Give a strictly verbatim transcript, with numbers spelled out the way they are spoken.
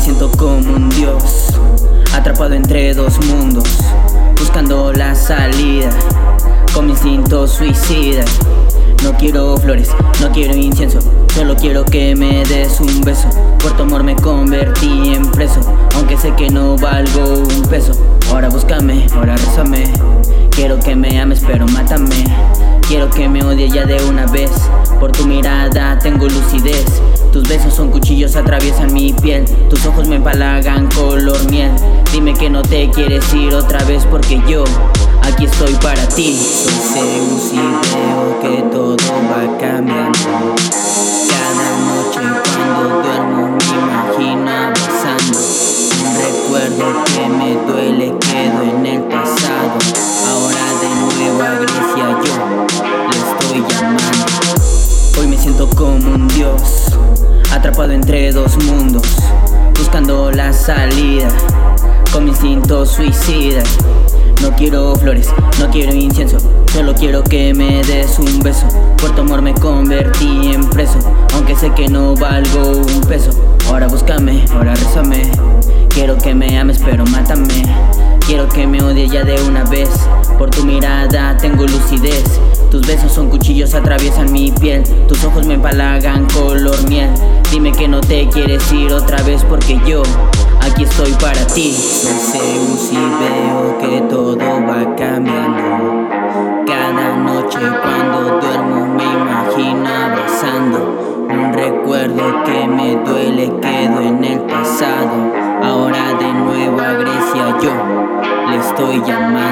siento como un dios, atrapado entre dos mundos, buscando la salida, con mi instinto suicida. No quiero flores, no quiero incienso, solo quiero que me des un beso. Por tu amor me convertí en preso, aunque sé que no valgo un peso. Ahora búscame, ahora rézame, quiero que me ames pero mátame. Quiero que me odies ya de una vez, por tu mirada tengo lucidez. Tus besos son cuchillos, atraviesan mi piel, tus ojos me empalagan color miel. Dime que no te quieres ir otra vez porque yo aquí estoy para ti. Soy Zeus y veo que todo va cambiando. Cada noche cuando duermo me imagino abrazando un recuerdo que me duele, quedo en el pasado. Ahora de nuevo a Grecia yo le estoy llamando. Hoy me siento como un dios, atrapado entre dos mundos, buscando la salida, con mi instinto suicida. No quiero flores, no quiero incienso, solo quiero que me des un beso. Por tu amor me convertí en preso, aunque sé que no valgo un peso. Ahora búscame, ahora rézame, quiero que me ames pero mátame. Quiero que me odies ya de una vez, por tu mirada tengo lucidez. Tus besos son cuchillos, atraviesan mi piel, tus ojos me empalagan color miel. Dime que no te quieres ir otra vez porque yo aquí estoy para ti. Soy Zeus y veo que todo va cambiando. Cada noche cuando duermo me imagino abrazando un recuerdo que me duele, quedo en el pasado. Ahora de nuevo a Grecia yo le estoy llamando.